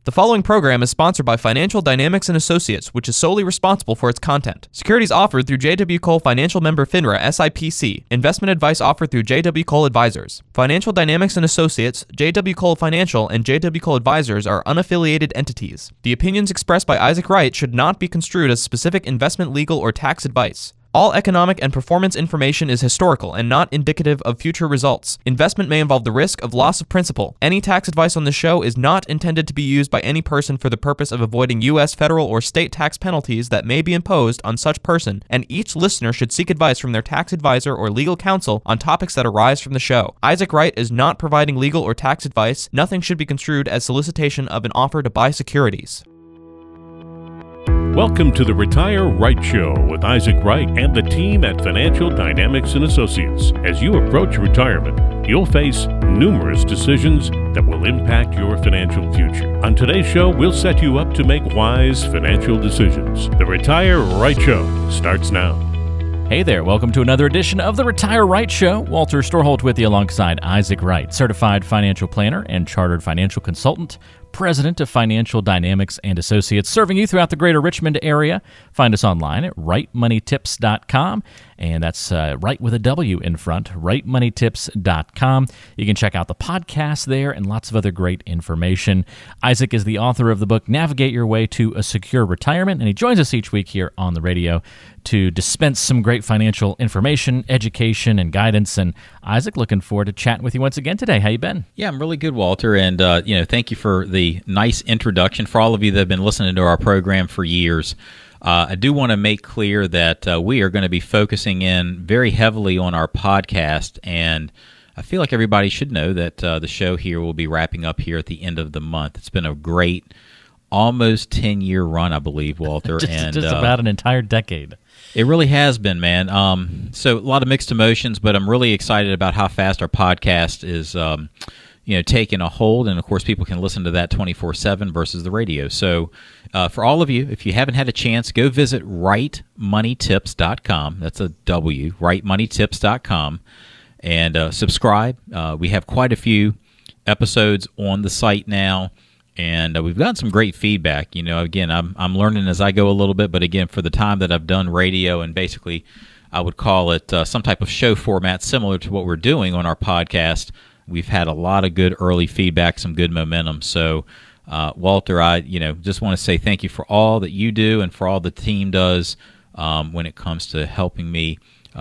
The following program is sponsored by Financial Dynamics and Associates, which is solely responsible for its content. Securities offered through J.W. Cole Financial Member FINRA SIPC. Investment advice offered through J.W. Cole Advisors. Financial Dynamics and Associates, J.W. Cole Financial, and J.W. Cole Advisors are unaffiliated entities. The opinions expressed by Isaac Wright should not be construed as specific investment, legal, or tax advice. All economic and performance information is historical and not indicative of future results. Investment may involve the risk of loss of principal. Any tax advice on this show is not intended to be used by any person for the purpose of avoiding U.S. federal or state tax penalties that may be imposed on such person, and each listener should seek advice from their tax advisor or legal counsel on topics that arise from the show. Isaac Wright is not providing legal or tax advice. Nothing should be construed as solicitation of an offer to buy securities. Welcome to the Retire Right Show with Isaac Wright and the team at Financial Dynamics and Associates. As you approach retirement, you'll face numerous decisions that will impact your financial future. On today's show, we'll set you up to make wise financial decisions. The Retire Right Show starts now. Hey there, welcome to another edition of the Retire Right Show. Walter Storholt with you alongside Isaac Wright, certified financial planner and chartered financial consultant, president of Financial Dynamics and Associates, serving you throughout the greater Richmond area. Find us online at rightmoneytips.com, and that's right with a W in front, rightmoneytips.com. You can check out the podcast there and lots of other great information. Isaac is the author of the book, Navigate Your Way to a Secure Retirement, and he joins us each week here on the radio to dispense some great financial information, education, and guidance. And Isaac, looking forward to chatting with you once again today. How you been? Yeah, I'm really good, Walter, and thank you for the nice introduction. For all of you that have been listening to our program for years, I do want to make clear that we are going to be focusing in very heavily on our podcast, and I feel like everybody should know that the show here will be wrapping up here at the end of the month. It's been a great, almost 10-year run, I believe, Walter. just about an entire decade. It really has been, man. So a lot of mixed emotions, but I'm really excited about how fast our podcast is taking a hold, and of course people can listen to that 24/7 versus the radio. So for all of you, if you haven't had a chance, go visit rightmoneytips.com. That's a W, rightmoneytips.com, and subscribe. We have quite a few episodes on the site now, and we've gotten some great feedback. Again, I'm learning as I go a little bit, but again, for the time that I've done radio, and basically I would call it some type of show format similar to what we're doing on our podcast, we've had a lot of good early feedback, some good momentum. So, Walter, I just want to say thank you for all that you do and for all the team does when it comes to helping me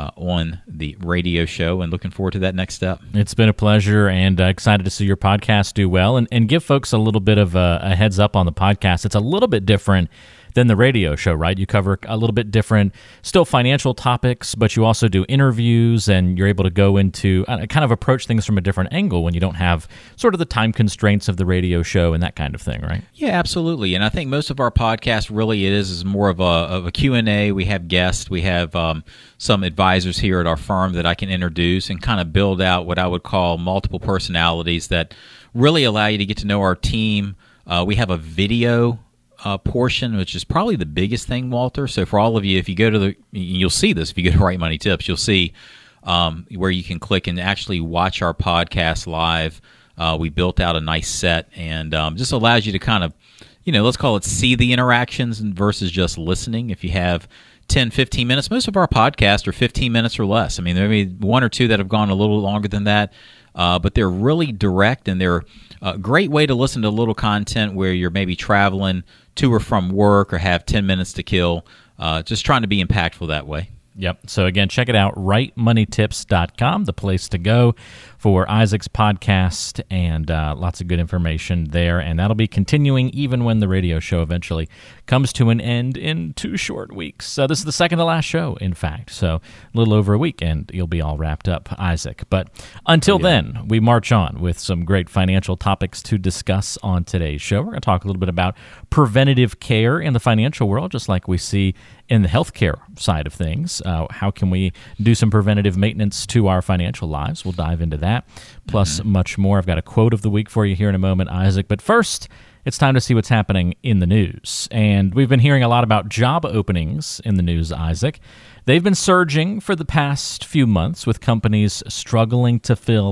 on the radio show, and looking forward to that next step. It's been a pleasure, and excited to see your podcast do well, and give folks a little bit of a heads up on the podcast. It's a little bit different than the radio show, right? You cover a little bit different, still financial topics, but you also do interviews, and you're able to go into kind of approach things from a different angle when you don't have sort of the time constraints of the radio show and that kind of thing, right? Yeah, absolutely. And I think most of our podcast really is more of a Q&A. We have guests. We have some advisors here at our firm that I can introduce and kind of build out what I would call multiple personalities that really allow you to get to know our team. We have a video portion, which is probably the biggest thing, Walter. So for all of you, if you go to you'll see this, if you go to Right Money Tips, you'll see where you can click and actually watch our podcast live. We built out a nice set, and just allows you to kind of, let's call it see the interactions versus just listening. If you have 10, 15 minutes, most of our podcasts are 15 minutes or less. I mean, there may be one or two that have gone a little longer than that, but they're really direct, and they're a great way to listen to a little content where you're maybe traveling to or from work or have 10 minutes to kill, just trying to be impactful that way. Yep. So again, check it out, rightmoneytips.com, the place to go for Isaac's podcast, and lots of good information there. And that'll be continuing even when the radio show eventually comes to an end in 2 short weeks. So this is the second to last show, in fact. So a little over a week, and you'll be all wrapped up, Isaac. But until then, we march on with some great financial topics to discuss on today's show. We're going to talk a little bit about preventative care in the financial world, just like we see in the healthcare side of things. How can we do some preventative maintenance to our financial lives? We'll dive into that, plus much more. I've got a quote of the week for you here in a moment, Isaac. But first, it's time to see what's happening in the news. And we've been hearing a lot about job openings in the news, Isaac. They've been surging for the past few months, with companies struggling to fill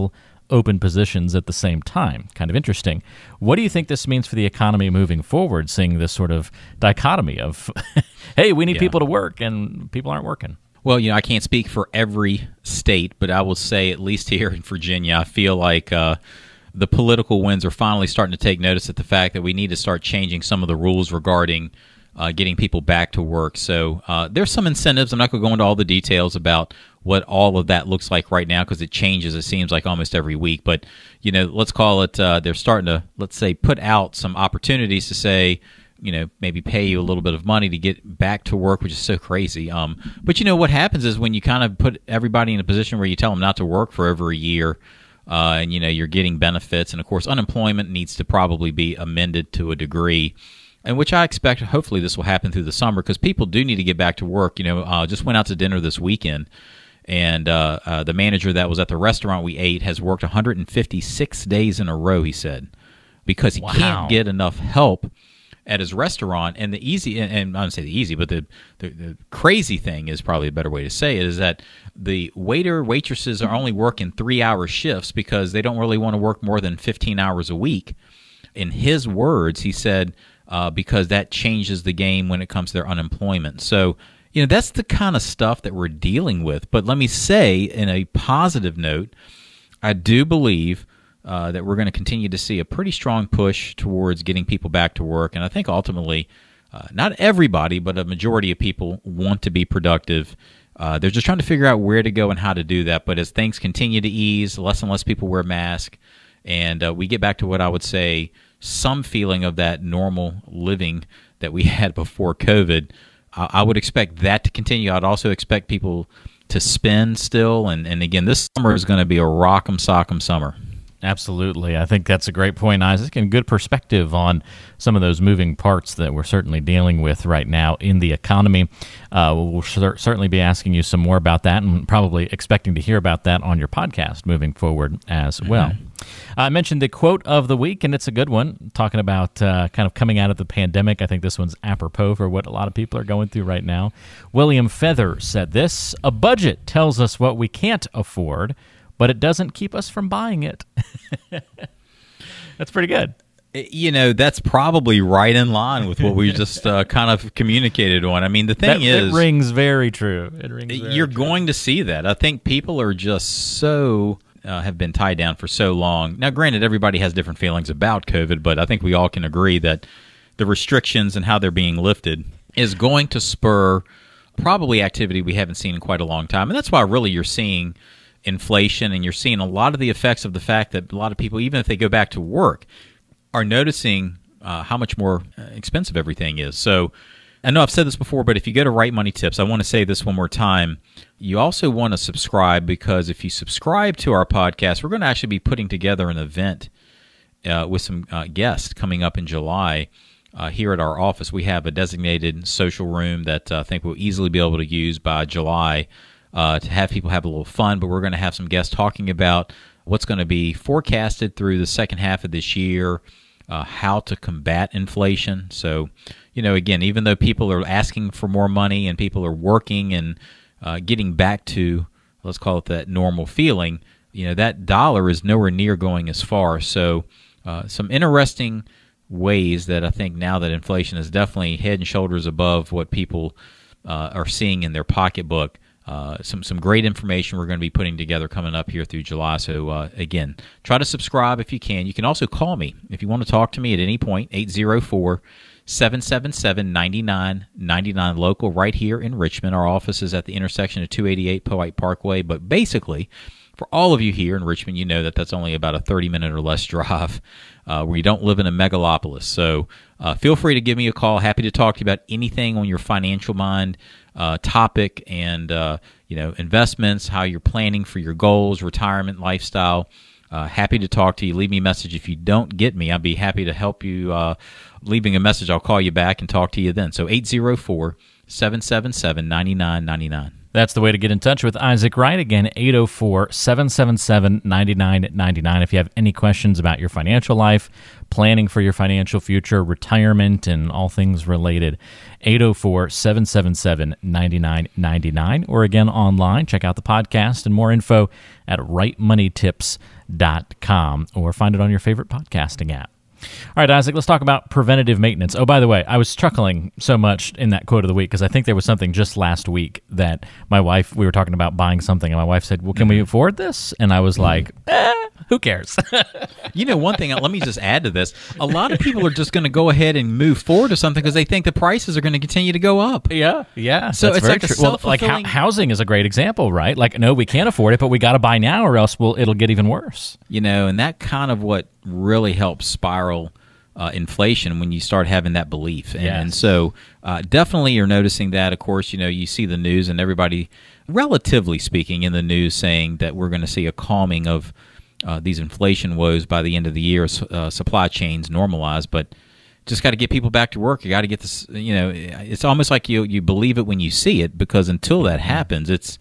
open positions at the same time. Kind of interesting. What do you think this means for the economy moving forward, seeing this sort of dichotomy of, hey, we need people to work, and people aren't working? Well, I can't speak for every state, but I will say, at least here in Virginia, I feel like the political winds are finally starting to take notice of the fact that we need to start changing some of the rules regarding getting people back to work. So there's some incentives. I'm not going to go into all the details about what all of that looks like right now because it changes, it seems like, almost every week. But, let's call it they're starting to, let's say, put out some opportunities to say, maybe pay you a little bit of money to get back to work, which is so crazy. But what happens is when you kind of put everybody in a position where you tell them not to work for over a year, and you're getting benefits, and of course unemployment needs to probably be amended to a degree, and which I expect hopefully this will happen through the summer because people do need to get back to work. Just went out to dinner this weekend, and the manager that was at the restaurant we ate has worked 156 days in a row, he said, because he can't get enough help at his restaurant. And the easy, and I don't say the easy, but the crazy thing is probably a better way to say it, is that the waitresses are only working 3-hour shifts because they don't really want to work more than 15 hours a week. In his words, he said, because that changes the game when it comes to their unemployment. So, that's the kind of stuff that we're dealing with. But let me say, in a positive note, I do believe that we're going to continue to see a pretty strong push towards getting people back to work. And I think ultimately, not everybody, but a majority of people want to be productive. They're just trying to figure out where to go and how to do that. But as things continue to ease, less and less people wear masks, and we get back to what I would say, some feeling of that normal living that we had before COVID, I would expect that to continue. I'd also expect people to spend still. And again, this summer is going to be a rock'em sock'em summer. Absolutely. I think that's a great point, Isaac, and good perspective on some of those moving parts that we're certainly dealing with right now in the economy. We'll certainly be asking you some more about that and probably expecting to hear about that on your podcast moving forward as well. I mentioned the quote of the week, and it's a good one, talking about kind of coming out of the pandemic. I think this one's apropos for what a lot of people are going through right now. William Feather said this: "A budget tells us what we can't afford, but it doesn't keep us from buying it." That's pretty good. That's probably right in line with what we just kind of communicated on. I mean, the thing is, it rings very true. You're going to see that. I think people are just so have been tied down for so long. Now, granted, everybody has different feelings about COVID, but I think we all can agree that the restrictions and how they're being lifted is going to spur probably activity we haven't seen in quite a long time. And that's why really you're seeing inflation, and you're seeing a lot of the effects of the fact that a lot of people, even if they go back to work, are noticing how much more expensive everything is. So I know I've said this before, but if you go to Right Money Tips, I want to say this one more time. You also want to subscribe, because if you subscribe to our podcast, we're going to actually be putting together an event with some guests coming up in July here at our office. We have a designated social room that I think we'll easily be able to use by July to have people have a little fun, but we're going to have some guests talking about what's going to be forecasted through the second half of this year, how to combat inflation. So, again, even though people are asking for more money and people are working and getting back to, let's call it that normal feeling, that dollar is nowhere near going as far. So some interesting ways that I think now that inflation is definitely head and shoulders above what people are seeing in their pocketbook. Some great information we're going to be putting together coming up here through July. So, again, try to subscribe if you can. You can also call me if you want to talk to me at any point, 804-777-9999, local right here in Richmond. Our office is at the intersection of 288 Powhite Parkway. But basically, for all of you here in Richmond, you know that that's only about a 30-minute or less drive where you don't live in a megalopolis. So feel free to give me a call. Happy to talk to you about anything on your financial mind topic, and investments, how you're planning for your goals, retirement, lifestyle. Happy to talk to you. Leave me a message. If you don't get me, I'd be happy to help you leaving a message. I'll call you back and talk to you then. So 804-777-9999. That's the way to get in touch with Isaac Wright. Again, 804-777-9999. If you have any questions about your financial life, planning for your financial future, retirement, and all things related, 804-777-9999. Or again, online, check out the podcast and more info at rightmoneytips.com or find it on your favorite podcasting app. All right, Isaac, let's talk about preventative maintenance. Oh, by the way, I was chuckling so much in that quote of the week because I think there was something just last week that my wife, we were talking about buying something, and my wife said, well, can we afford this? And I was like, who cares? One thing, let me just add to this. A lot of people are just going to go ahead and move forward to something because they think the prices are going to continue to go up. Yeah. So that's it's like true. a self-fulfilling... housing is a great example, right? Like, no, we can't afford it, but we got to buy now or else it'll get even worse. And that kind of what really helps spiral inflation when you start having that belief. And so definitely you're noticing that. Of course, you see the news and everybody, relatively speaking, in the news saying that we're going to see a calming of these inflation woes by the end of the year, supply chains normalize, but just got to get people back to work. You got to get this, it's almost like you believe it when you see it, because until that happens, it's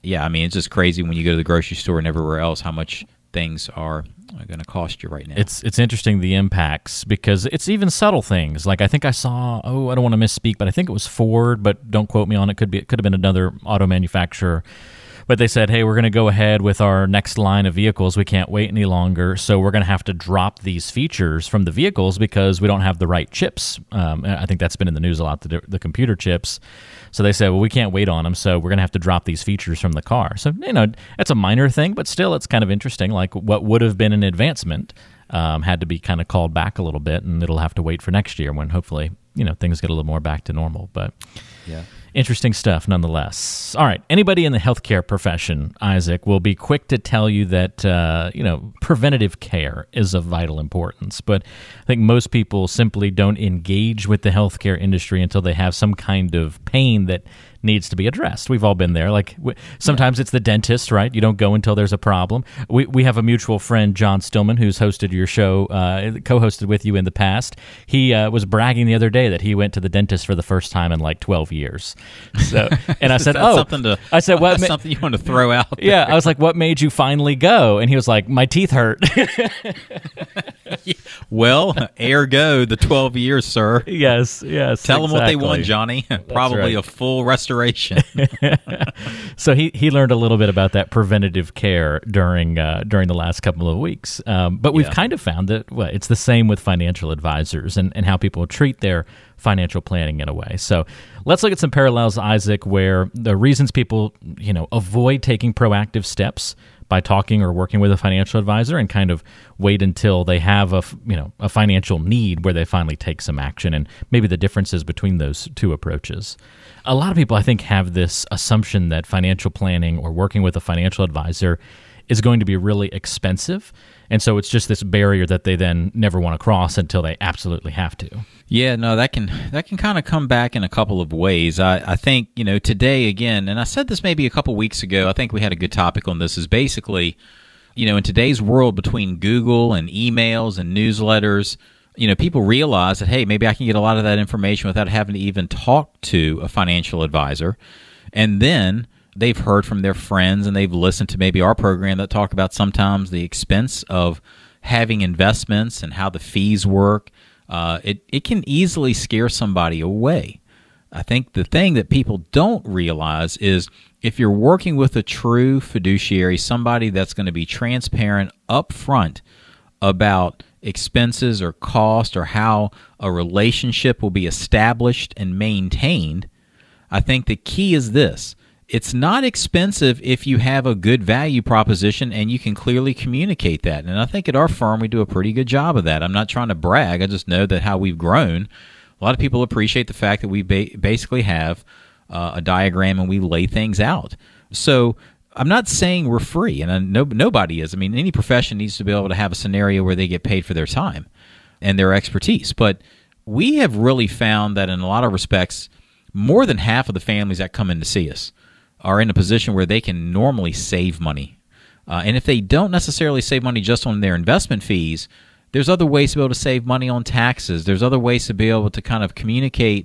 just crazy when you go to the grocery store and everywhere else how much things are going to cost you right now. It's interesting, the impacts, because it's even subtle things. Like I think I saw, I don't want to misspeak, but I think it was Ford, but don't quote me on it. It could have been another auto manufacturer. But they said, hey, we're going to go ahead with our next line of vehicles. We can't wait any longer, so we're going to have to drop these features from the vehicles because we don't have the right chips. I think that's been in the news a lot, the computer chips. So they said, well, we can't wait on them, so we're going to have to drop these features from the car. So, that's a minor thing, but still it's kind of interesting. Like what would have been an advancement had to be kind of called back a little bit, and it'll have to wait for next year when hopefully, things get a little more back to normal. But yeah. Interesting stuff nonetheless. All right. Anybody in the healthcare profession, Isaac, will be quick to tell you that, preventative care is of vital importance. But I think most people simply don't engage with the healthcare industry until they have some kind of pain that needs to be addressed. We've all been there. Like sometimes it's the dentist, right? You don't go until there's a problem. We have a mutual friend, John Stillman, who's hosted your show, co-hosted with you in the past. He was bragging the other day that he went to the dentist for the first time in like 12 years. So, and I said, something you want to throw out there. Yeah, I was like, what made you finally go? And he was like, my teeth hurt. Well, ergo the 12 years, sir. Yes. Tell them what they want, Johnny. Probably right. A full restoration. So he learned a little bit about that preventative care during the last couple of weeks. But we've kind of found that it's the same with financial advisors and how people treat their financial planning in a way. So let's look at some parallels, Isaac, where the reasons people avoid taking proactive steps by talking or working with a financial advisor and kind of wait until they have a financial need where they finally take some action, and maybe the differences between those two approaches. A lot of people, I think, have this assumption that financial planning or working with a financial advisor is going to be really expensive, and so it's just this barrier that they then never want to cross until they absolutely have to. Yeah, no, that can kind of come back in a couple of ways. I think, today, again, and I said this maybe a couple weeks ago, I think we had a good topic on this, is basically, in today's world between Google and emails and newsletters, people realize that, hey, maybe I can get a lot of that information without having to even talk to a financial advisor. And then they've heard from their friends and they've listened to maybe our program that talk about sometimes the expense of having investments and how the fees work. It can easily scare somebody away. I think the thing that people don't realize is if you're working with a true fiduciary, somebody that's going to be transparent up front about expenses or cost or how a relationship will be established and maintained, I think the key is this. It's not expensive if you have a good value proposition and you can clearly communicate that. And I think at our firm, we do a pretty good job of that. I'm not trying to brag. I just know that how we've grown, a lot of people appreciate the fact that we basically have a diagram and we lay things out. So I'm not saying we're free, and nobody is. I mean, any profession needs to be able to have a scenario where they get paid for their time and their expertise. But we have really found that in a lot of respects, more than half of the families that come in to see us are in a position where they can normally save money. And if they don't necessarily save money just on their investment fees, there's other ways to be able to save money on taxes. There's other ways to be able to kind of communicate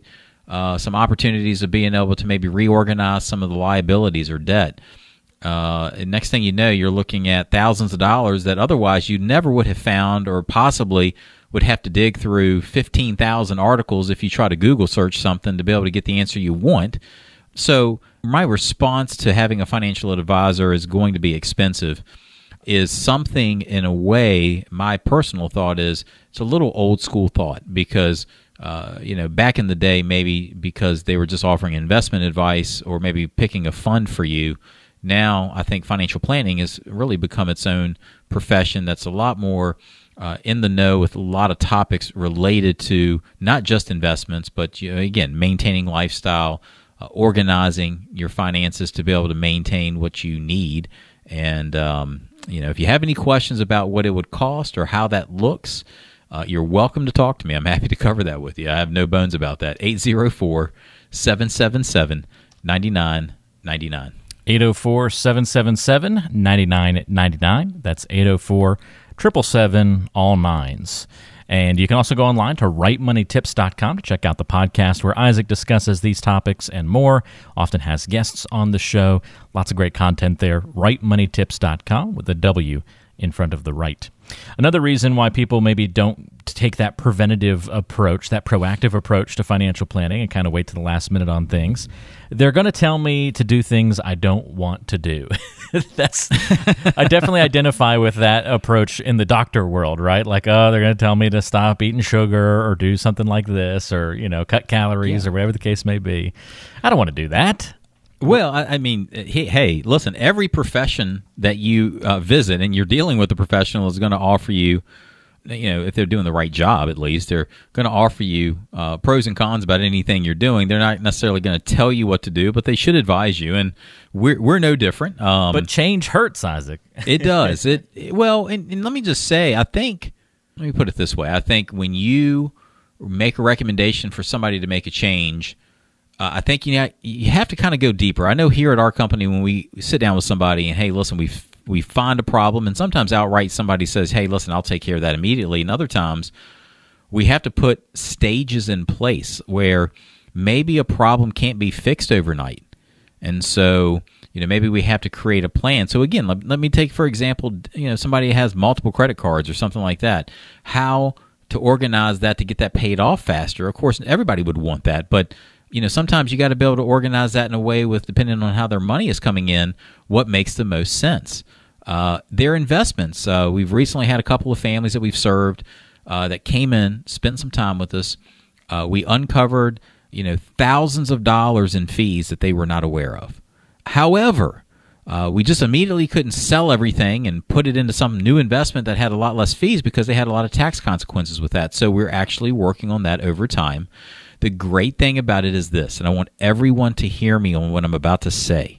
some opportunities of being able to maybe reorganize some of the liabilities or debt. And next thing you know, you're looking at thousands of dollars that otherwise you never would have found, or possibly would have to dig through 15,000 articles if you try to Google search something to be able to get the answer you want. So my response to having a financial advisor is going to be expensive is something, in a way, my personal thought is it's a little old school thought, because back in the day, maybe because they were just offering investment advice or maybe picking a fund for you. Now I think financial planning has really become its own profession that's a lot more in the know with a lot of topics related to not just investments, but again, maintaining lifestyle, organizing your finances to be able to maintain what you need. And if you have any questions about what it would cost or how that looks, you're welcome to talk to me. I'm happy to cover that with you. I have no bones about that. 804-777-9999. 804-777-9999. That's 804-777, all nines. And you can also go online to rightmoneytips.com to check out the podcast where Isaac discusses these topics and more, often has guests on the show. Lots of great content there. rightmoneytips.com with a W in front of the right. Another reason why people maybe don't take that preventative approach, that proactive approach to financial planning and kind of wait to the last minute on things, they're going to tell me to do things I don't want to do. I definitely identify with that approach in the doctor world, right? Like, they're going to tell me to stop eating sugar or do something like this, or, cut calories or whatever the case may be. I don't want to do that. Well, I mean, hey, listen, every profession that you visit and you're dealing with a professional is going to offer you, if they're doing the right job, at least, they're going to offer you pros and cons about anything you're doing. They're not necessarily going to tell you what to do, but they should advise you. And we're no different. But change hurts, Isaac. It does. And let me just say, let me put it this way. I think when you make a recommendation for somebody to make a change, I think you have to kind of go deeper. I know here at our company, when we sit down with somebody and, hey, listen, we find a problem, and sometimes outright somebody says, hey, listen, I'll take care of that immediately. And other times we have to put stages in place where maybe a problem can't be fixed overnight. And so, maybe we have to create a plan. So again, let me take, for example, somebody has multiple credit cards or something like that. How to organize that to get that paid off faster. Of course, everybody would want that, but sometimes you got to be able to organize that in a way with, depending on how their money is coming in, what makes the most sense. Their investments. We've recently had a couple of families that we've served that came in, spent some time with us. We uncovered, thousands of dollars in fees that they were not aware of. However, we just immediately couldn't sell everything and put it into some new investment that had a lot less fees because they had a lot of tax consequences with that. So we're actually working on that over time. The great thing about it is this, and I want everyone to hear me on what I'm about to say,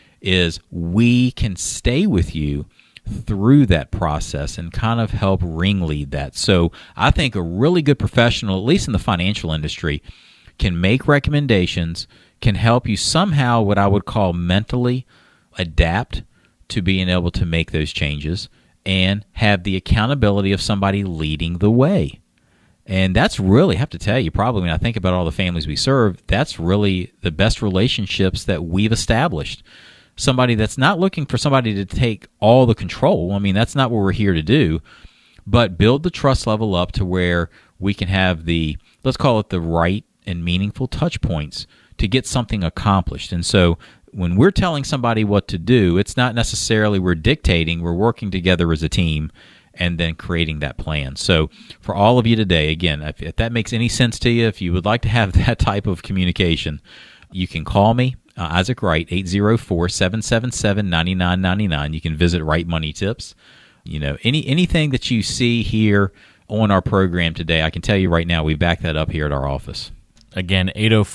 is we can stay with you through that process and kind of help ringlead that. So I think a really good professional, at least in the financial industry, can make recommendations, can help you somehow what I would call mentally adapt to being able to make those changes and have the accountability of somebody leading the way. And that's really, I have to tell you, probably when I think about all the families we serve, that's really the best relationships that we've established. Somebody that's not looking for somebody to take all the control. I mean, that's not what we're here to do. But build the trust level up to where we can have the, let's call it the right and meaningful touch points to get something accomplished. And so when we're telling somebody what to do, it's not necessarily we're dictating, we're working together as a team and then creating that plan. So for all of you today, again, if that makes any sense to you, if you would like to have that type of communication, you can call me, Isaac Wright, 804-777-9999. You can visit Right Money Tips. Anything that you see here on our program today, I can tell you right now, we back that up here at our office. Again,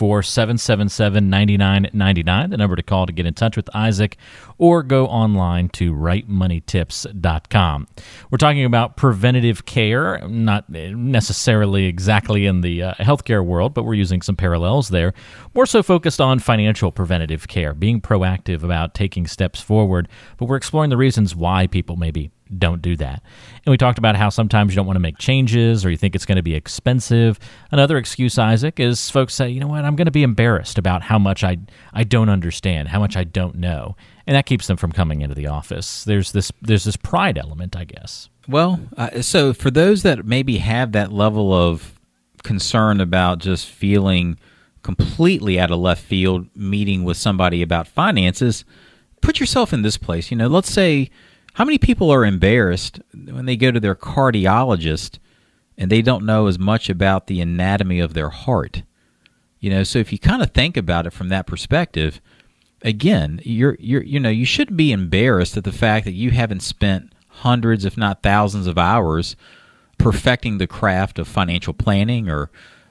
804-777-9999, the number to call to get in touch with Isaac, or go online to rightmoneytips.com. We're talking about preventative care, not necessarily exactly in the healthcare world, but we're using some parallels there. More so focused on financial preventative care, being proactive about taking steps forward, but we're exploring the reasons why people maybe don't do that. And we talked about how sometimes you don't want to make changes or you think it's going to be expensive. Another excuse, Isaac, is folks say, you know what, I'm going to be embarrassed about how much I don't understand, how much I don't know. And that keeps them from coming into the office. There's this pride element, I guess. Well, so for those that maybe have that level of concern about just feeling completely out of left field meeting with somebody about finances, put yourself in this place. Let's say, how many people are embarrassed when they go to their cardiologist and they don't know as much about the anatomy of their heart? So if you kind of think about it from that perspective, again, you shouldn't be embarrassed at the fact that you haven't spent hundreds, if not thousands of hours perfecting the craft of financial planning or,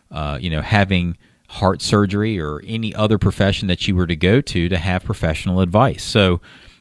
having heart surgery or any other profession that you were to go to have professional advice. So,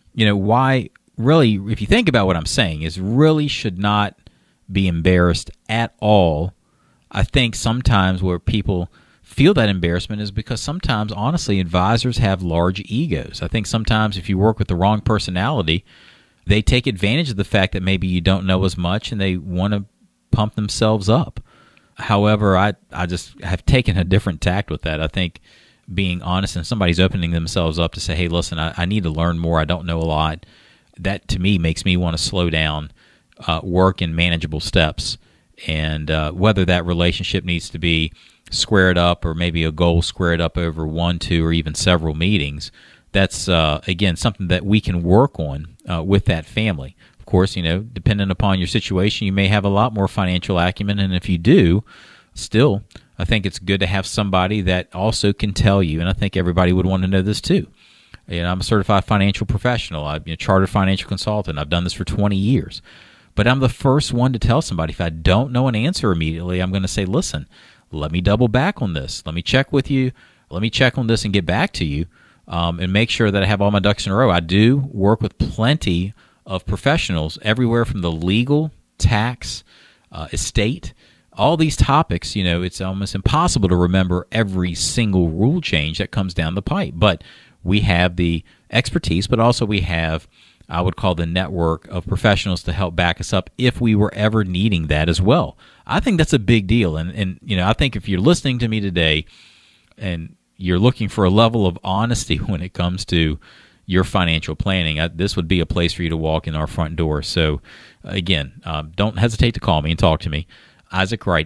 why really, if you think about what I'm saying, is really should not be embarrassed at all. I think sometimes where people feel that embarrassment is because sometimes, honestly, advisors have large egos. I think sometimes if you work with the wrong personality, they take advantage of the fact that maybe you don't know as much and they want to pump themselves up. However, I just have taken a different tact with that. I think being honest and somebody's opening themselves up to say, hey, listen, I need to learn more. I don't know a lot. That, to me, makes me want to slow down, work in manageable steps. And whether that relationship needs to be squared up or maybe a goal squared up over 1, 2, or even several meetings, that's, again, something that we can work on with that family. Of course, depending upon your situation, you may have a lot more financial acumen, and if you do, still, I think it's good to have somebody that also can tell you, and I think everybody would want to know this too. I'm a certified financial professional. I'm a chartered financial consultant. I've done this for 20 years. But I'm the first one to tell somebody, if I don't know an answer immediately, I'm going to say, listen, let me double back on this. Let me check with you. Let me check on this and get back to you and make sure that I have all my ducks in a row. I do work with plenty of professionals everywhere from the legal, tax, estate, all these topics. It's almost impossible to remember every single rule change that comes down the pipe. But we have the expertise, but also we have, I would call, the network of professionals to help back us up if we were ever needing that as well. I think that's a big deal. And I think if you're listening to me today and you're looking for a level of honesty when it comes to your financial planning, this would be a place for you to walk in our front door. So, again, don't hesitate to call me and talk to me. Isaac Wright,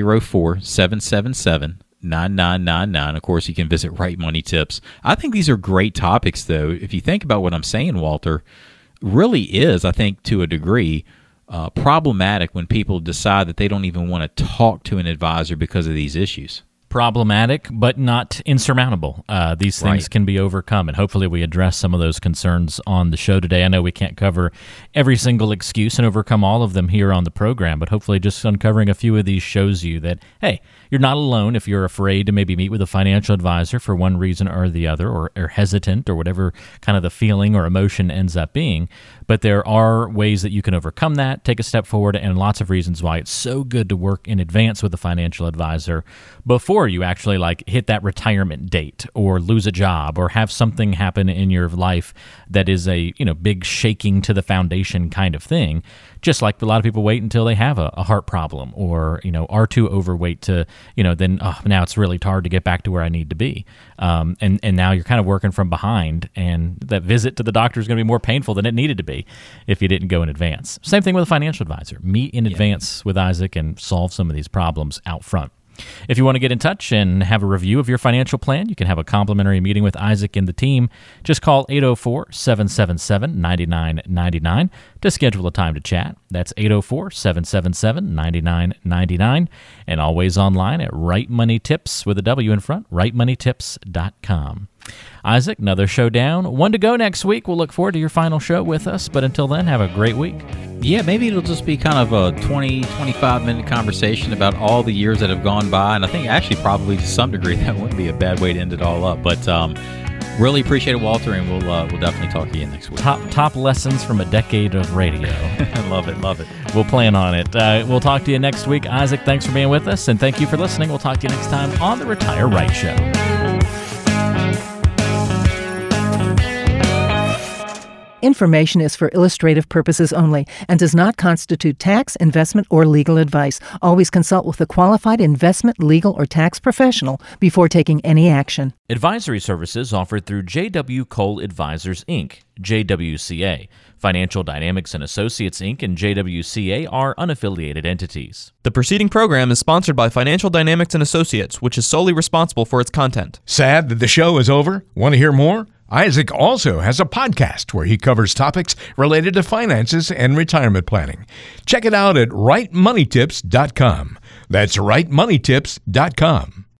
804-777-9999. Of course, you can visit Right Money Tips. I think these are great topics, though. If you think about what I'm saying, Walter, really is, I think, to a degree, problematic when people decide that they don't even want to talk to an advisor because of these issues. Problematic, but not insurmountable. These things can be overcome, and hopefully we address some of those concerns on the show today. I know we can't cover every single excuse and overcome all of them here on the program, but hopefully just uncovering a few of these shows you that, hey, you're not alone if you're afraid to maybe meet with a financial advisor for one reason or the other, or hesitant, or whatever kind of the feeling or emotion ends up being. But there are ways that you can overcome that, take a step forward, and lots of reasons why it's so good to work in advance with a financial advisor before you actually hit that retirement date or lose a job or have something happen in your life that is a big shaking to the foundation kind of thing. Just like a lot of people wait until they have a heart problem or are too overweight to then now it's really hard to get back to where I need to be, and now you're kind of working from behind, and that visit to the doctor is going to be more painful than it needed to be if you didn't go in advance. Same thing with a financial advisor. Meet in advance with Isaac and solve some of these problems out front. If you want to get in touch and have a review of your financial plan, you can have a complimentary meeting with Isaac and the team. Just call 804-777-9999 to schedule a time to chat. That's 804-777-9999, and always online at Right Money Tips with a W in front, rightmoneytips.com. Isaac, another show down. One to go next week. We'll look forward to your final show with us, but until then, have a great week. Yeah, maybe it'll just be kind of a 20, 25-minute conversation about all the years that have gone by, and I think actually probably to some degree that wouldn't be a bad way to end it all up, but really appreciate it, Walter, and we'll definitely talk to you next week. Top lessons from a decade of radio. Love it. We'll plan on it. We'll talk to you next week. Isaac, thanks for being with us, and thank you for listening. We'll talk to you next time on The Retire Right Show. Information is for illustrative purposes only and does not constitute tax, investment, or legal advice. Always consult with a qualified investment, legal, or tax professional before taking any action. Advisory services offered through J.W. Cole Advisors, Inc., JWCA. Financial Dynamics and Associates, Inc. and JWCA are unaffiliated entities. The preceding program is sponsored by Financial Dynamics and Associates, which is solely responsible for its content. Sad that the show is over? Want to hear more? Isaac also has a podcast where he covers topics related to finances and retirement planning. Check it out at rightmoneytips.com. That's rightmoneytips.com.